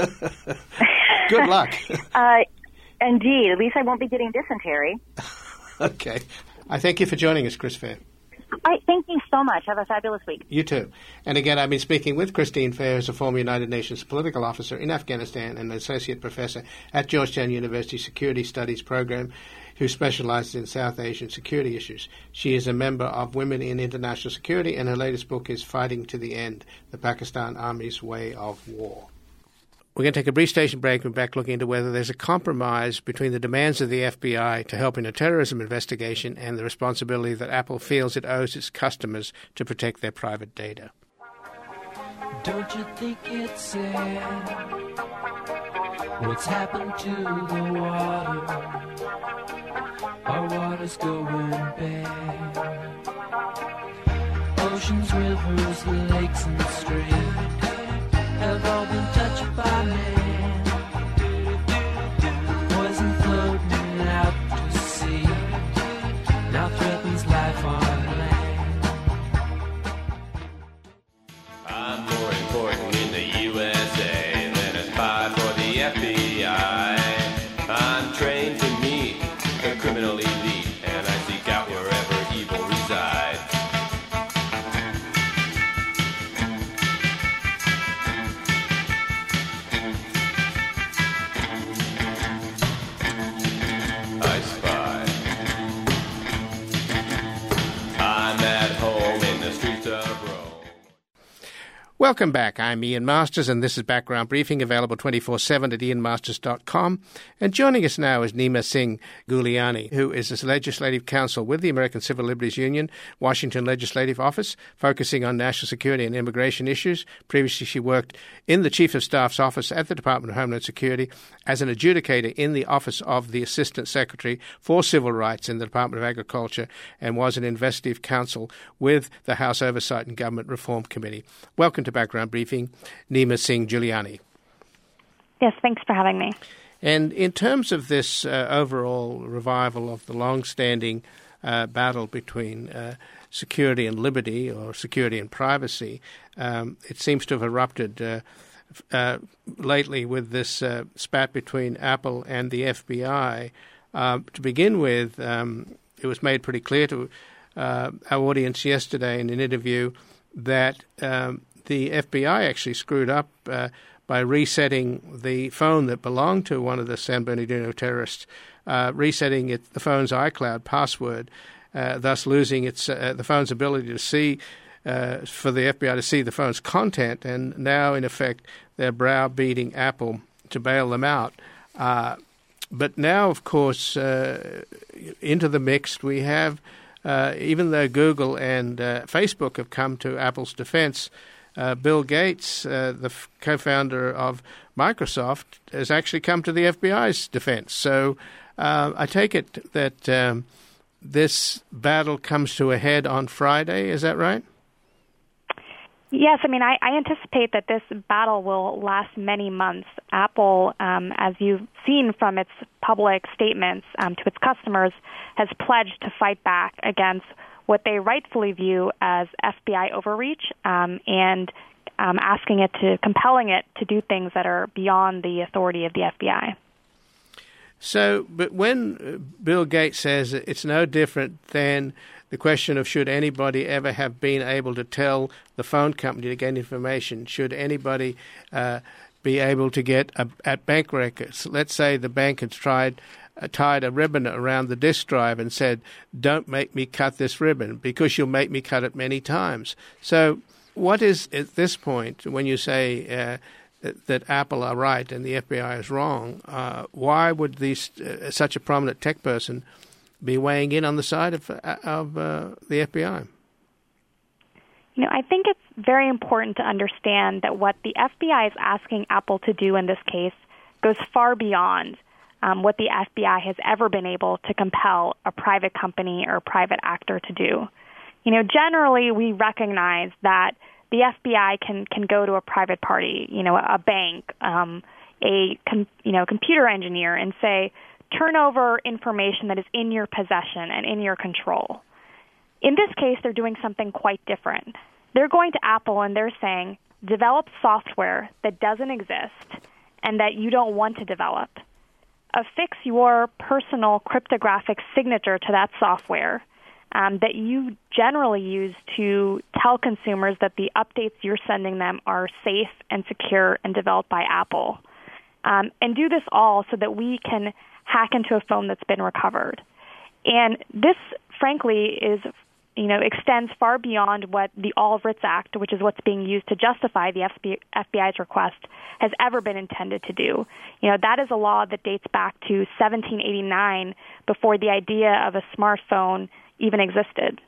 good luck. uh, indeed, at least I won't be getting dysentery. Okay. I thank you for joining us, Chris Fair. I thank you so much. Have a fabulous week. You too. And again, I've been speaking with Christine Fair, who's a former United Nations political officer in Afghanistan and an associate professor at Georgetown University Security Studies program who specializes in South Asian security issues. She is a member of Women in International Security, and her latest book is Fighting to the End, The Pakistan Army's Way of War. We're going to take a brief station break and we're back looking into whether there's a compromise between the demands of the F B I to help in a terrorism investigation and the responsibility that Apple feels it owes its customers to protect their private data. Don't you think it's sad what's happened to the water? Our water's going bad. Oceans, rivers, lakes, and streams have all been touched by man. Poison floating out to sea now threatens life on land. I'm more important in the U S A than a spy for the F B I. I'm trained to meet the criminal elite, and I seek out wherever evil resides. Welcome back. I'm Ian Masters, and this is Background Briefing, available twenty-four seven at ian masters dot com. And joining us now is Nima Singh Guliani, who is a legislative counsel with the American Civil Liberties Union, Washington Legislative Office, focusing on national security and immigration issues. Previously, she worked in the Chief of Staff's office at the Department of Homeland Security as an adjudicator in the Office of the Assistant Secretary for Civil Rights in the Department of Agriculture, and was an investigative counsel with the House Oversight and Government Reform Committee. Welcome to Background Briefing, Nima Singh Guliani. Yes, thanks for having me. And in terms of this uh, overall revival of the long-standing uh, battle between uh, security and liberty, or security and privacy, um, it seems to have erupted uh, uh, lately with this uh, spat between Apple and the F B I. Uh, to begin with, um, it was made pretty clear to uh, our audience yesterday in an interview that um, the F B I actually screwed up uh, by resetting the phone that belonged to one of the San Bernardino terrorists, uh, resetting it, the phone's iCloud password, uh, thus losing its uh, the phone's ability to see, uh, for the F B I to see the phone's content, and now, in effect, they're browbeating Apple to bail them out. Uh, but now, of course, uh, into the mix, we have, uh, even though Google and uh, Facebook have come to Apple's defense, Uh, Bill Gates, uh, the f- co-founder of Microsoft, has actually come to the F B I's defense. So uh, I take it that um, this battle comes to a head on Friday. Is that right? Yes, I mean, I, I anticipate that this battle will last many months. Apple, um, as you've seen from its public statements um, to its customers, has pledged to fight back against what they rightfully view as F B I overreach, um, and um, asking it to, compelling it to do things that are beyond the authority of the F B I. So, but when Bill Gates says it's no different than the question of should anybody ever have been able to tell the phone company to get information, should anybody uh, be able to get a, at bank records, let's say the bank has tried Uh, tied a ribbon around the disk drive and said, don't make me cut this ribbon because you'll make me cut it many times. So what is, at this point, when you say uh, that, that Apple are right and the F B I is wrong, uh, why would these, uh, such a prominent tech person be weighing in on the side of, uh, of uh, the F B I? You know, I think it's very important to understand that what the F B I is asking Apple to do in this case goes far beyond Um, what the F B I has ever been able to compel a private company or a private actor to do. You know, generally we recognize that the F B I can, can go to a private party, you know, a bank, um, a com- you know computer engineer, and say, turn over information that is in your possession and in your control. In this case, they're doing something quite different. They're going to Apple and they're saying, develop software that doesn't exist and that you don't want to develop. Affix your personal cryptographic signature to that software um, that you generally use to tell consumers that the updates you're sending them are safe and secure and developed by Apple. Um, and do this all so that we can hack into a phone that's been recovered. And this, frankly, is you know, extends far beyond what the All Writs Act, which is what's being used to justify the F B I's request, has ever been intended to do. You know, that is a law that dates back to seventeen eighty-nine, before the idea of a smartphone even existed.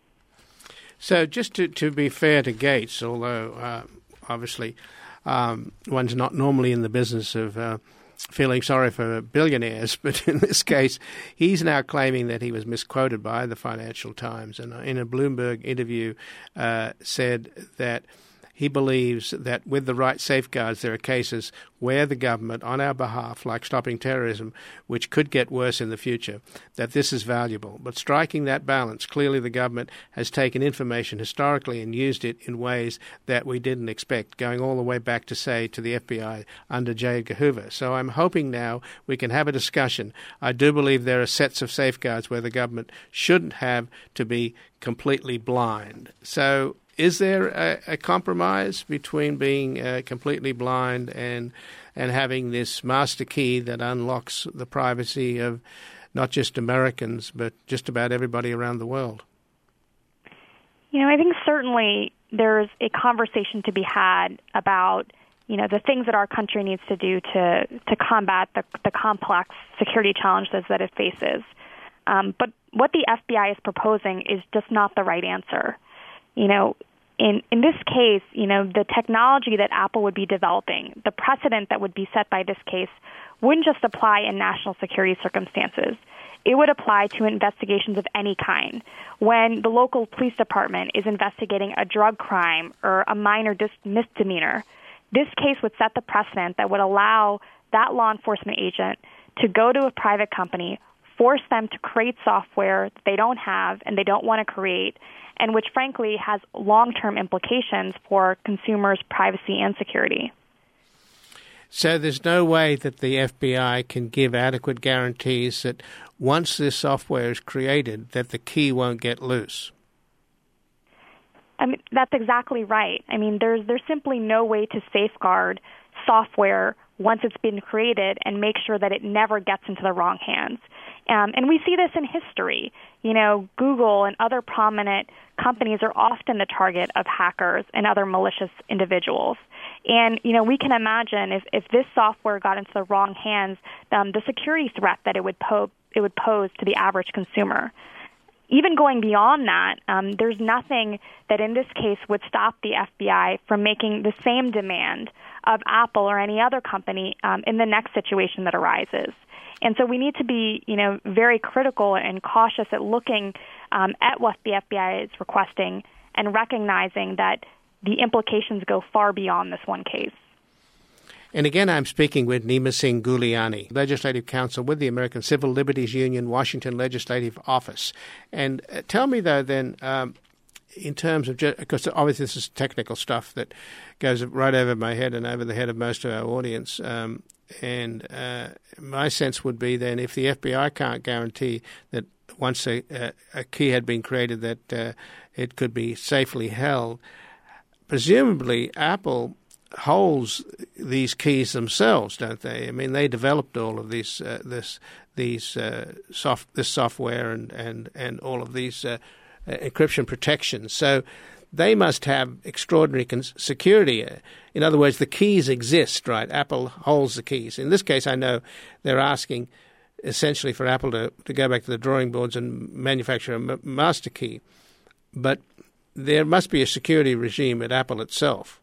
So just to, to be fair to Gates, although uh, obviously um, one's not normally in the business of uh, feeling sorry for billionaires, but in this case, he's now claiming that he was misquoted by the Financial Times, and in a Bloomberg interview uh, said that he believes that with the right safeguards, there are cases where the government, on our behalf, like stopping terrorism, which could get worse in the future, that this is valuable. But striking that balance, clearly the government has taken information historically and used it in ways that we didn't expect, going all the way back to, say, to the F B I under J. Edgar Hoover. So I'm hoping now we can have a discussion. I do believe there are sets of safeguards where the government shouldn't have to be completely blind. So is there a, a compromise between being uh, completely blind and and having this master key that unlocks the privacy of not just Americans, but just about everybody around the world? You know, I think certainly there's a conversation to be had about, you know, the things that our country needs to do to, to combat the, the complex security challenges that it faces. Um, but what the F B I is proposing is just not the right answer. You know, in, in this case, you know, the technology that Apple would be developing, the precedent that would be set by this case, wouldn't just apply in national security circumstances. It would apply to investigations of any kind. When the local police department is investigating a drug crime or a minor dis- misdemeanor, this case would set the precedent that would allow that law enforcement agent to go to a private company, force them to create software that they don't have and they don't want to create, and which frankly has long-term implications for consumers' privacy and security. So there's no way that the F B I can give adequate guarantees that once this software is created, that the key won't get loose. I mean, that's exactly right. I mean, there's there's simply no way to safeguard software once it's been created and make sure that it never gets into the wrong hands. Um, and we see this in history. You know, Google and other prominent companies are often the target of hackers and other malicious individuals. And, you know, we can imagine if, if this software got into the wrong hands, um, the security threat that it would, po- it would pose to the average consumer. Even going beyond that, um, there's nothing that in this case would stop the F B I from making the same demand of Apple or any other company um, in the next situation that arises. And so we need to be, you know, very critical and cautious at looking um, at what the F B I is requesting and recognizing that the implications go far beyond this one case. And again, I'm speaking with Nima Singh Guliani, Legislative Counsel with the American Civil Liberties Union, Washington Legislative Office. And uh, tell me, though, then, um, in terms of, because obviously this is technical stuff that goes right over my head and over the head of most of our audience, um, and uh, my sense would be then if the F B I can't guarantee that once a, uh, a key had been created that uh, it could be safely held, presumably Apple holds these keys themselves, don't they? I mean, they developed all of these, uh, this, these uh, soft, this software and and and all of these uh, uh, encryption protections. So they must have extraordinary cons- security. In other words, the keys exist, right? Apple holds the keys. In this case, I know they're asking essentially for Apple to, to go back to the drawing boards and manufacture a m- master key, but there must be a security regime at Apple itself.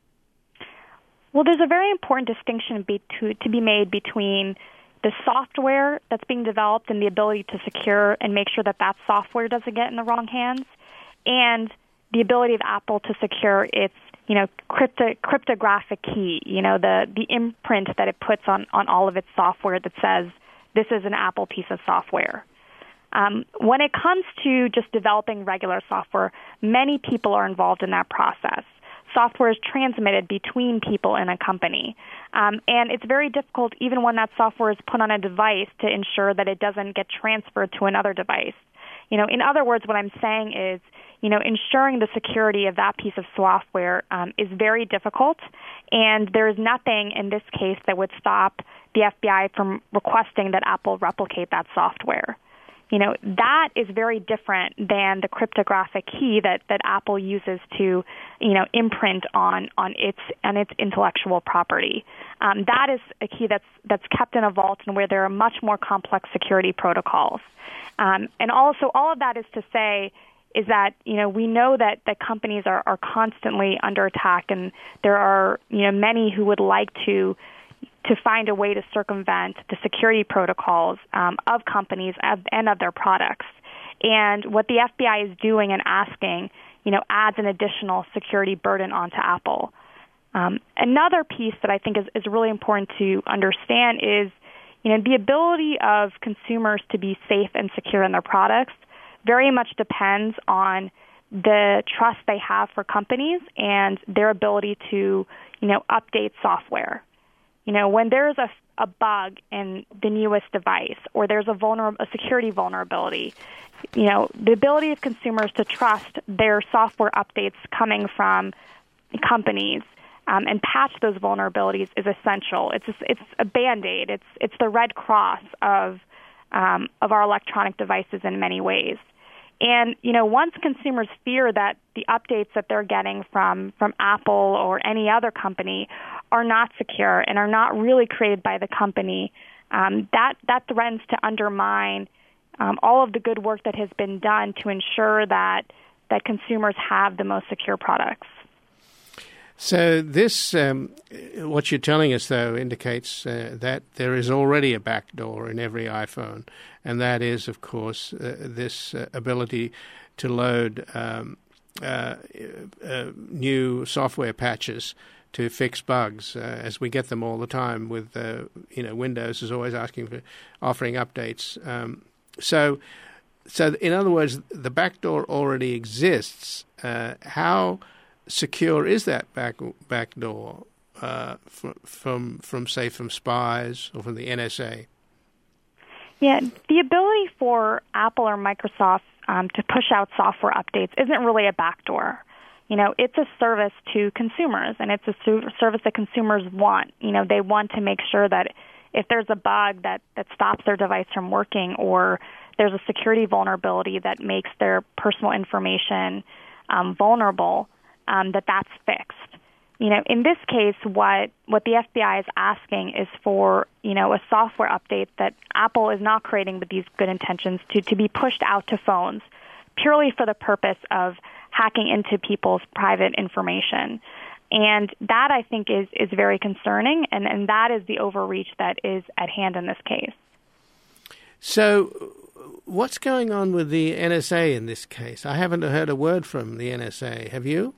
Well, there's a very important distinction be to, to be made between the software that's being developed and the ability to secure and make sure that that software doesn't get in the wrong hands, and the ability of Apple to secure its, you know, crypto, cryptographic key, you know, the, the imprint that it puts on, on all of its software that says this is an Apple piece of software. Um, when it comes to just developing regular software, many people are involved in that process. Software is transmitted between people in a company. Um, and it's very difficult, even when that software is put on a device, to ensure that it doesn't get transferred to another device. You know, in other words, what I'm saying is, you know, ensuring the security of that piece of software um, is very difficult, and there is nothing in this case that would stop the F B I from requesting that Apple replicate that software. You know, that is very different than the cryptographic key that, that Apple uses to, you know, imprint on, on its on its intellectual property. Um, that is a key that's that's kept in a vault and where there are much more complex security protocols. Um, and also, all of that is to say is that, you know, we know that, that companies are, are constantly under attack, and there are, you know, many who would like to to find a way to circumvent the security protocols um, of companies and of their products. And what the F B I is doing and asking, you know, adds an additional security burden onto Apple. Um, another piece that I think is, is really important to understand is, you know, the ability of consumers to be safe and secure in their products very much depends on the trust they have for companies and their ability to, you know, update software. You know, when there's a, a bug in the newest device or there's a, vulner- a security vulnerability, you know, the ability of consumers to trust their software updates coming from companies um, and patch those vulnerabilities is essential. It's a, it's a Band-Aid. It's it's the Red Cross of um, of our electronic devices in many ways. And, you know, once consumers fear that the updates that they're getting from, from Apple or any other company are not secure and are not really created by the company, um, that, that threatens to undermine um, all of the good work that has been done to ensure that, that consumers have the most secure products. So this, um, what you're telling us, though, indicates uh, that there is already a backdoor in every iPhone, and that is, of course, uh, this uh, ability to load um, uh, uh, new software patches to fix bugs, uh, as we get them all the time. With uh, you know, Windows is always asking for offering updates. Um, so, so in other words, the backdoor already exists. Uh, how secure is that back back door uh, from, from from say from spies or from the N S A? Yeah, the ability for Apple or Microsoft um, to push out software updates isn't really a backdoor. You know, it's a service to consumers, and it's a su- service that consumers want. You know, they want to make sure that if there's a bug that, that stops their device from working, or there's a security vulnerability that makes their personal information um, vulnerable, Um, that that's fixed. You know, in this case, what what the F B I is asking is for, you know, a software update that Apple is not creating with these good intentions to, to be pushed out to phones purely for the purpose of hacking into people's private information. And that, I think, is, is very concerning, and, and that is the overreach that is at hand in this case. So what's going on with the N S A in this case? I haven't heard a word from the N S A. Have you?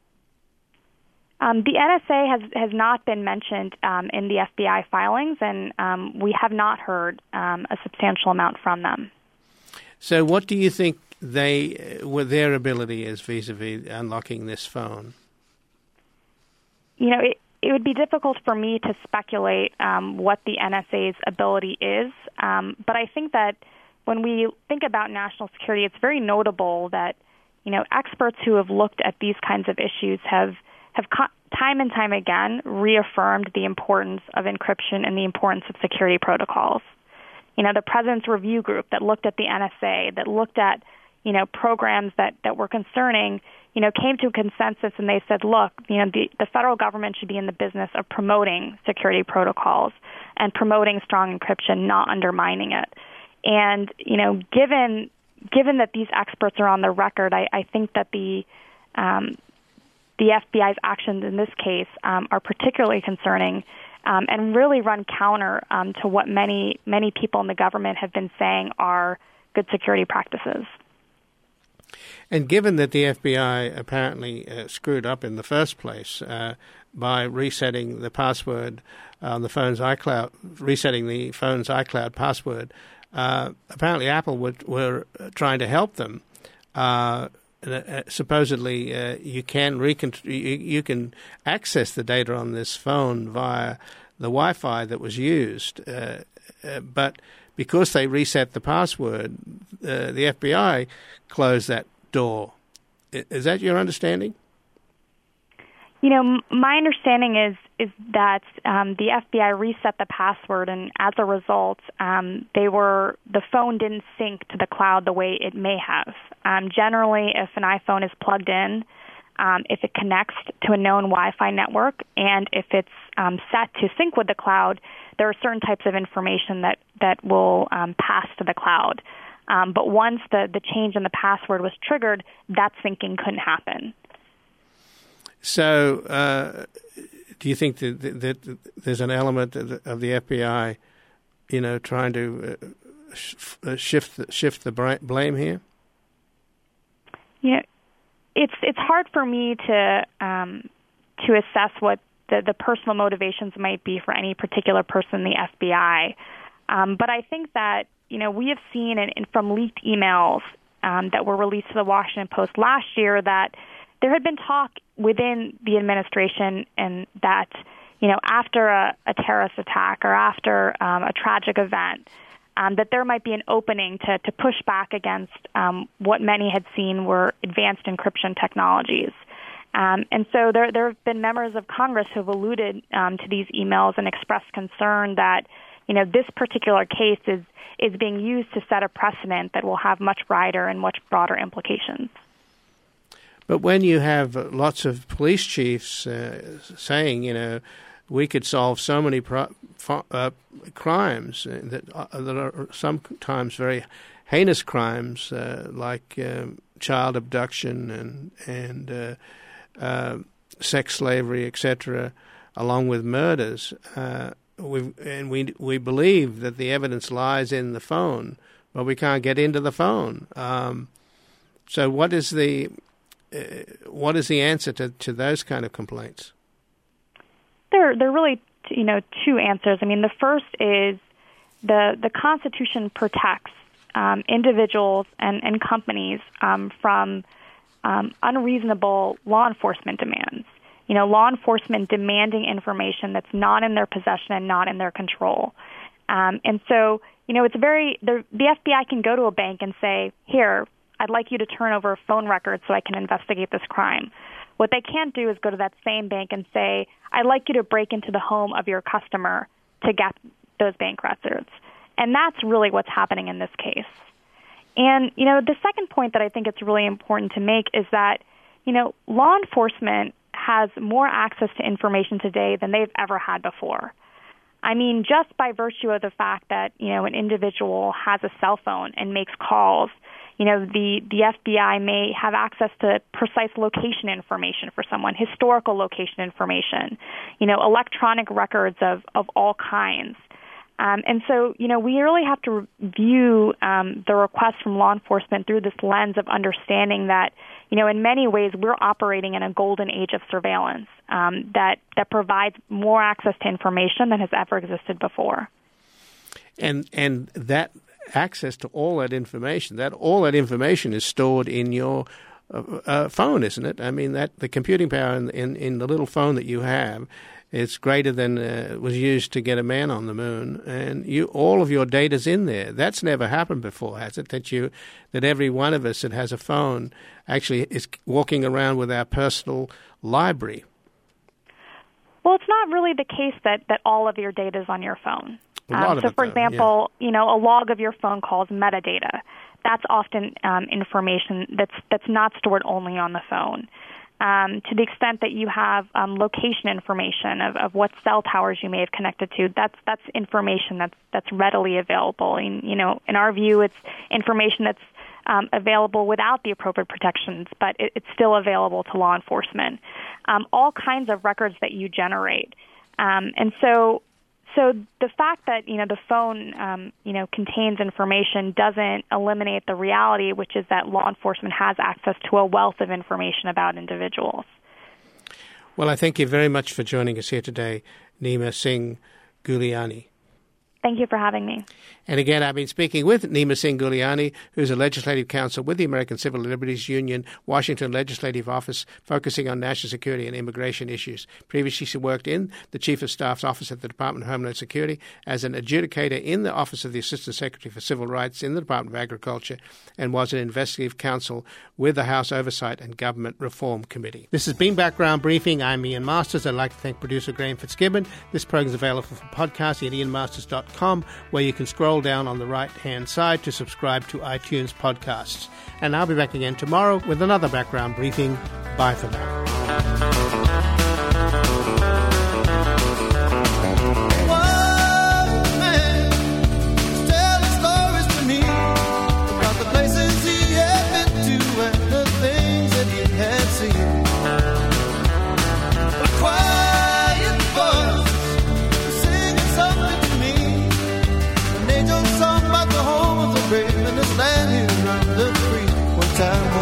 Um, the N S A has, has not been mentioned um, in the F B I filings, and um, we have not heard um, a substantial amount from them. So what do you think they, what their ability is vis-a-vis unlocking this phone? You know, it, it would be difficult for me to speculate um, what the N S A's ability is, um, but I think that when we think about national security, it's very notable that, you know, experts who have looked at these kinds of issues have have time and time again reaffirmed the importance of encryption and the importance of security protocols. You know, the President's Review Group that looked at the N S A, that looked at, you know, programs that, that were concerning, you know, came to a consensus, and they said, look, you know, the, the federal government should be in the business of promoting security protocols and promoting strong encryption, not undermining it. And, you know, given given that these experts are on the record, I, I think that the um, the F B I's actions in this case um, are particularly concerning um, and really run counter um, to what many, many people in the government have been saying are good security practices. And given that the F B I apparently uh, screwed up in the first place uh, by resetting the password on the phone's iCloud, resetting the phone's iCloud password, uh, apparently Apple would, were trying to help them. Uh, Uh, supposedly, uh, you can recon- you, you can access the data on this phone via the Wi-Fi that was used, uh, uh, but because they reset the password, uh, the F B I closed that door. Is that your understanding? You know, m- my understanding is is that um, the F B I reset the password, and as a result, um, they were the phone didn't sync to the cloud the way it may have. Um, generally, if an iPhone is plugged in, um, if it connects to a known Wi-Fi network, and if it's um, set to sync with the cloud, there are certain types of information that that will um, pass to the cloud. Um, but once the the change in the password was triggered, that syncing couldn't happen. So, uh, do you think that, that, that there's an element of the, of the F B I, you know, trying to uh, sh- shift the, shift the blame here? You know, it's it's hard for me to um, to assess what the, the personal motivations might be for any particular person in the F B I, um, but I think that, you know, we have seen in, in from leaked emails um, that were released to the Washington Post last year that there had been talk within the administration, and that, you know, after a, a terrorist attack or after um, a tragic event, um, that there might be an opening to, to push back against um, what many had seen were advanced encryption technologies. Um, and so there, there have been members of Congress who have alluded um, to these emails and expressed concern that, you know, this particular case is, is being used to set a precedent that will have much wider and much broader implications. But when you have lots of police chiefs uh, saying, you know, we could solve so many pro- uh, crimes that, uh, that are sometimes very heinous crimes, uh, like um, child abduction and and uh, uh, sex slavery, et cetera, along with murders, uh, we and we we believe that the evidence lies in the phone, but we can't get into the phone. Um, so, what is the uh, what is the answer to, to those kind of complaints? There, there are really, you know, two answers. I mean, the first is the the Constitution protects um, individuals and, and companies um, from um, unreasonable law enforcement demands. You know, law enforcement demanding information that's not in their possession and not in their control. Um, and so, you know, it's very, the, the F B I can go to a bank and say, here, I'd like you to turn over phone records so I can investigate this crime. What they can't do is go to that same bank and say, I'd like you to break into the home of your customer to get those bank records. And that's really what's happening in this case. And, you know, the second point that I think it's really important to make is that, you know, law enforcement has more access to information today than they've ever had before. I mean, just by virtue of the fact that, you know, an individual has a cell phone and makes calls, you know, the, the F B I may have access to precise location information for someone, historical location information, you know, electronic records of, of all kinds. Um, and so, you know, we really have to view um, the request from law enforcement through this lens of understanding that, you know, in many ways we're operating in a golden age of surveillance um, that, that provides more access to information than has ever existed before. And and that access to all that information, that all that information is stored in your uh, uh, phone, isn't it? I mean, that the computing power in, in, in the little phone that you have is greater than uh, was used to get a man on the moon, and you all of your data's in there. That's never happened before, has it? That you that every one of us that has a phone actually is walking around with our personal library. Well, it's not really the case that, that all of your data is on your phone. Um, so, it, for though, example, yeah. you know, a log of your phone call is metadata. That's often um, information that's that's not stored only on the phone. Um, to the extent that you have um, location information of, of what cell towers you may have connected to, that's that's information that's that's readily available. And, you know, in our view, it's information that's um, available without the appropriate protections, but it, it's still available to law enforcement. Um, all kinds of records that you generate, um, and so. So the fact that, you know, the phone, um, you know, contains information doesn't eliminate the reality, which is that law enforcement has access to a wealth of information about individuals. Well, I thank you very much for joining us here today, Neema Singh Guliani. Thank you for having me. And again, I've been speaking with Neema Singh Guliani, who's a legislative counsel with the American Civil Liberties Union, Washington Legislative Office, focusing on national security and immigration issues. Previously, she worked in the Chief of Staff's office at the Department of Homeland Security as an adjudicator in the Office of the Assistant Secretary for Civil Rights in the Department of Agriculture, and was an investigative counsel with the House Oversight and Government Reform Committee. This has been Background Briefing. I'm Ian Masters. I'd like to thank producer Graham Fitzgibbon. This program is available for podcast at ian masters dot com, where you can scroll down on the right-hand side to subscribe to iTunes podcasts. And I'll be back again tomorrow with another Background Briefing. Bye for now. One man was telling stories to me about the places he had been to and the things that he had seen. A quiet voice was singing something to me. An angel song about the home of the brave in this land here under the free. One time